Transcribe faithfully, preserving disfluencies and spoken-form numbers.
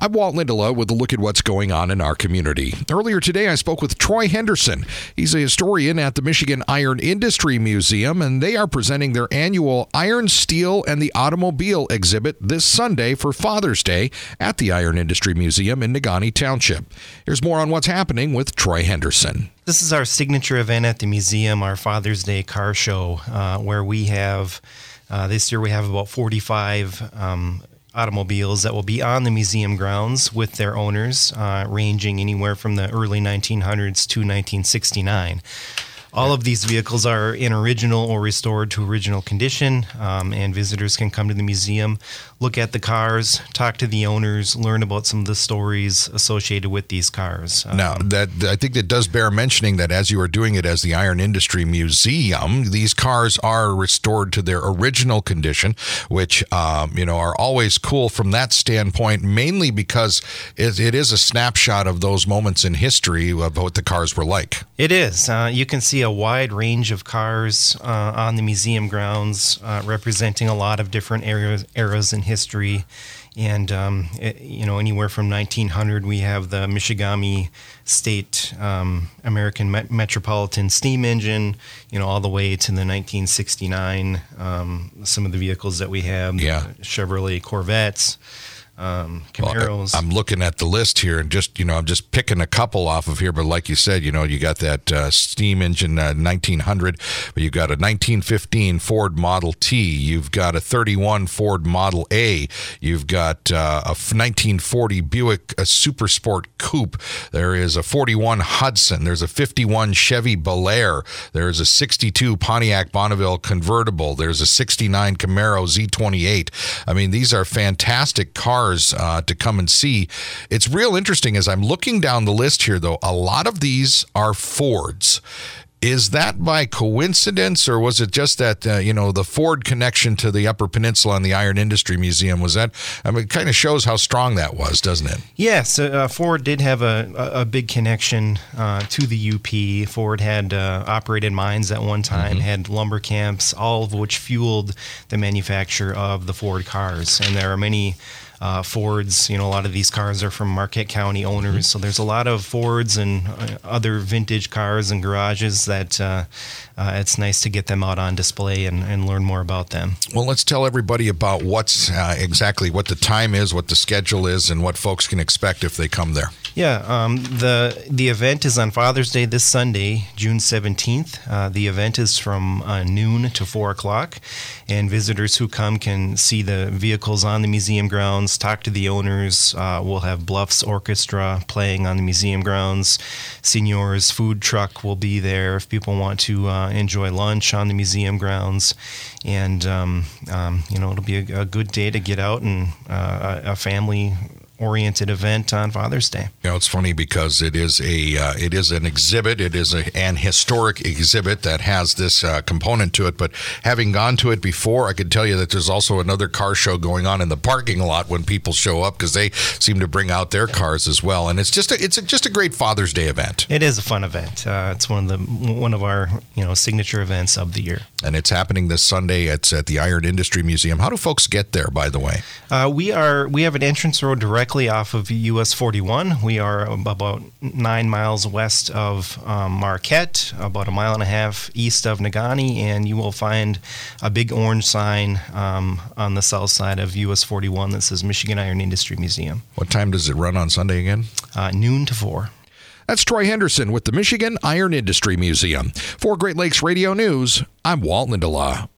I'm Walt Lindelof with a look at what's going on in our community. Earlier today, I spoke with Troy Henderson. He's a historian at the Michigan Iron Industry Museum, and they are presenting their annual Iron, Steel, and the Automobile exhibit this Sunday for Father's Day at the Iron Industry Museum in Negaunee Township. Here's more on what's happening with Troy Henderson. This is our signature event at the museum, our Father's Day car show, uh, where we have, uh, this year we have about forty-five um, automobiles that will be on the museum grounds with their owners, uh, ranging anywhere from the early nineteen hundreds to nineteen sixty-nine. All of these vehicles are in original or restored to original condition, um, and visitors can come to the museum, look at the cars, talk to the owners, learn about some of the stories associated with these cars. Um, now, that I think that does bear mentioning that as you are doing it as the Iron Industry Museum, these cars are restored to their original condition, which um, you know are always cool from that standpoint, mainly because it, it is a snapshot of those moments in history of what the cars were like. It is. Uh, you can see a wide range of cars uh, on the museum grounds, uh, representing a lot of different eras, eras in history. And, um, it, you know, anywhere from nineteen hundred, we have the Michigamme State um, American Met- Metropolitan Steam Engine, you know, all the way to the nineteen sixty-nine, um, some of the vehicles that we have, yeah. Chevrolet Corvettes. Um, Camaros. Well, I'm looking at the list here, and just you know, I'm just picking a couple off of here. But like you said, you know, you got that uh, steam engine uh, nineteen hundred, but you got a nineteen fifteen Ford Model T. You've got a thirty-one Ford Model A. You've got uh, a nineteen forty Buick a Super Sport Coupe. There is a forty-one Hudson. There's a fifty-one Chevy Bel Air. There's a sixty-two Pontiac Bonneville convertible. There's a sixty-nine Camaro Z twenty-eight. I mean, these are fantastic cars. Uh, to come and see. It's real interesting as I'm looking down the list here, though. A lot of these are Fords. Is that by coincidence, or was it just that, uh, you know, the Ford connection to the Upper Peninsula and the Iron Industry Museum? Was that, I mean, it kind of shows how strong that was, doesn't it? Yes, uh, Ford did have a, a, a big connection uh, to the U P. Ford had uh, operated mines at one time, mm-hmm. had lumber camps, all of which fueled the manufacture of the Ford cars. And there are many Uh, Fords, you know, a lot of these cars are from Marquette County owners, mm-hmm. so there's a lot of Fords and uh, other vintage cars and garages that uh, uh, it's nice to get them out on display and, and learn more about them. Well, let's tell everybody about what's uh, exactly what the time is, what the schedule is, and what folks can expect if they come there. Yeah, um, the the event is on Father's Day this Sunday, June seventeenth. Uh, the event is from uh, noon to four o'clock, and visitors who come can see the vehicles on the museum grounds, talk to the owners. Uh, we'll have Bluffs Orchestra playing on the museum grounds. Seniors Food Truck will be there if people want to uh, enjoy lunch on the museum grounds. And, um, um, you know, it'll be a, a good day to get out and uh, a, a family oriented event on Father's Day. You know, it's funny because it is a uh, it is an exhibit. It is a, an historic exhibit that has this uh, component to it. But having gone to it before, I can tell you that there's also another car show going on in the parking lot when people show up, because they seem to bring out their cars as well. And it's just a, it's a, just a great Father's Day event. It is a fun event. Uh, it's one of the one of our you know signature events of the year. And it's happening this Sunday. It's at the Iron Industry Museum. How do folks get there, by the way? Uh, we are we have an entrance road directly off of U S forty-one. We are about nine miles west of um, Marquette, about a mile and a half east of Negaunee, and you will find a big orange sign um, on the south side of U S forty-one that says Michigan Iron Industry Museum. What time does it run on Sunday again? Uh, noon to four. That's Troy Henderson with the Michigan Iron Industry Museum. For Great Lakes Radio News, I'm Walt Lindelof.